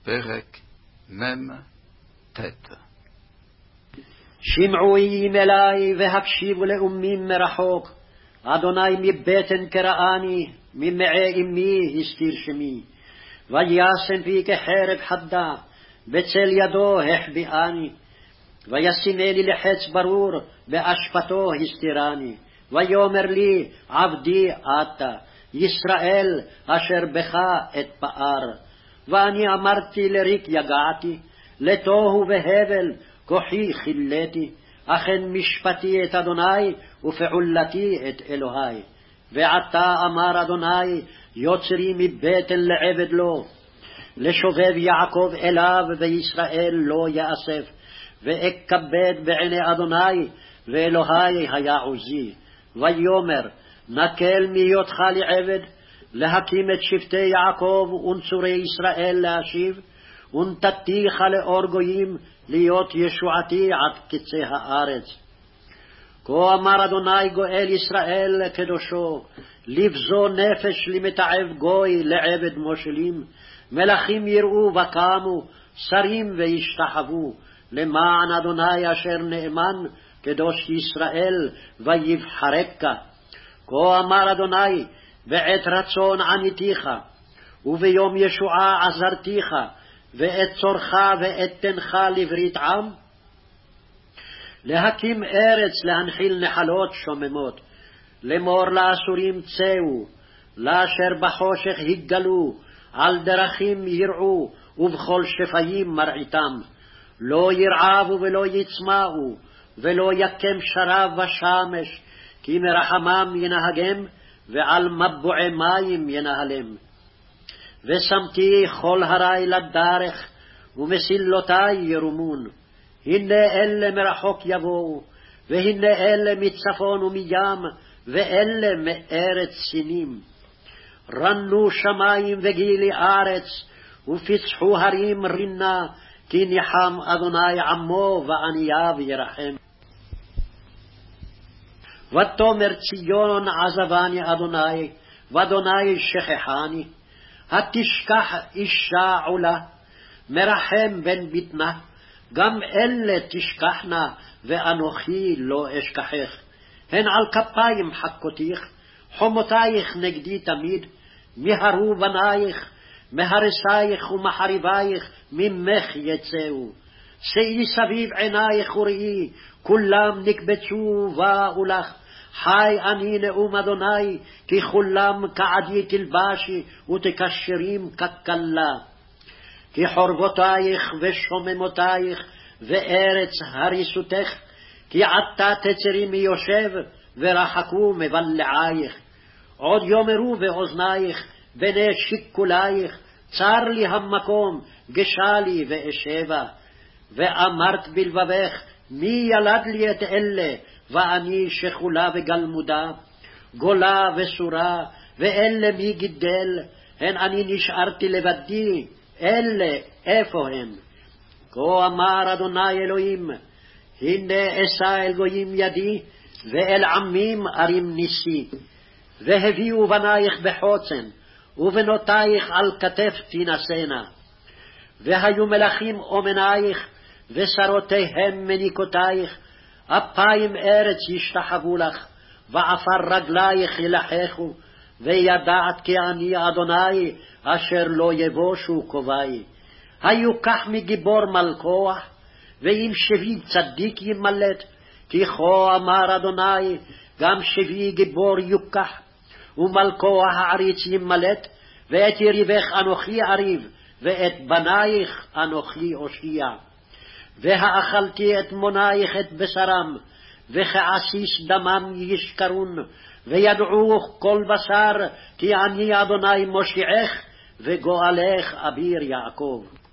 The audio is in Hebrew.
פרק מ"ט. שמעו איים אלי והקשיבו לאומים מרחוק, אדוני מבטן קראני, ממעי אמי הסתיר שמי. וישם פי כחרב חדה, בצל ידו החביאני. וישימני לחץ ברור, באשפתו הסתירני. ויאמר לי עבדי אתה, ישראל אשר בך אתפאר. ואני אמרתי לריק יגעתי, לתוהו והבל כוחי חילתי. אכן משפטי את אדוני ופעולתי את אלוהי. ועתה אמר אדוני, יוצרי מבטן לעבד לו. לשובב יעקב אליו וישראל לא יאסף. ואכבד בעיני אדוני, ואלוהי היה עוזי. ויאמר, נקל מהיותך לעבד, להקים את שבטי יעקב ונצורי ישראל להשיב, ונתתיך לאור גויים להיות ישועתי עד קצה הארץ. כה אמר אדוני גואל ישראל קדושו, לבזו נפש למתעב גוי לעבד מושלים, מלכים יראו וקמו, שרים וישתחוו, למען אדוני אשר נאמן קדוש ישראל ויבחרק. כה אמר אדוני, בעת רצון עניתיך, וביום ישועה עזרתיך, ואת צורך ואתנך לברית עם. להקים ארץ להנחיל נחלות שוממות, לאמור לאסורים צאו, לאשר בחושך התגלו, על דרכים ירעו, ובכל שפיים מרעיתם. לא ירעבו ולא יצמאו, ולא יקם שרב ושמש, כי מרחמם ינהגם, ועל מבועי מים ינהלם. ושמתי כל הרי לדרך, ומסילותי ירומון. הנה אלה מרחוק יבואו, והנה אלה מצפון ומים, ואלה מארץ סינים. רנו שמים וגילי ארץ, ופצחו הרים רינה, כי ניחם אדוני עמו וענייו ירחם. ותאמר ציון עזבני אדוני, ואדוני שכחני. התשכח אישה עולה, מרחם בן בטנה, גם אלה תשכחנה, ואנוכי לא אשכחך. הן על כפיים חכותיך, חומותייך נגדי תמיד, מהרו בנייך, מהרסייך ומחריבייך ממך יצאו. שאי סביב עינייך וראי, כולם נקבצו ובאו לך. חי אני נאום אדוני, כי כולם כעדי תלבשי, ותקשרים ככלה. כי חורבותייך ושוממותייך, וארץ הריסותך, כי עתה תצרי מיושב, ורחקו מבלעייך. עוד יאמרו באוזנייך, בני שיקולייך, צר לי המקום, גשה לי ואשבה. ואמרת בלבבך, מי ילד לי את אלה, ואני שכולה וגלמודה, גולה וסורה, ואלה מי גידל, הן אני נשארתי לבדי, אלה איפה הם? כה אמר אדוני אלוהים, הנה אשא אל גויים ידי, ואל עמים ארים ניסי. והביאו בנייך בחוצן, ובנותייך על כתף תינשאנה. והיו מלכים אומנייך, ושרותיהם מניקותייך, אפיים ארץ ישתחוו לך, ועפר רגלייך ילחכו, וידעת כי אני אדוני, אשר לא יבושו קובי. היו כך מגיבור מלכוח, ואם שבי צדיק ימלט, כי כה אמר אדוני, גם שבי גיבור יוקח, ומלכוח העריץ ימלט, ואת יריבך אנוכי אריב, ואת בנייך אנוכי אושיע. והאכלתי את מונייך את בשרם, וכעסיס דמם ישכרון, וידעו כל בשר, כי אני אדוני מושיעך, וגואלך אביר יעקב.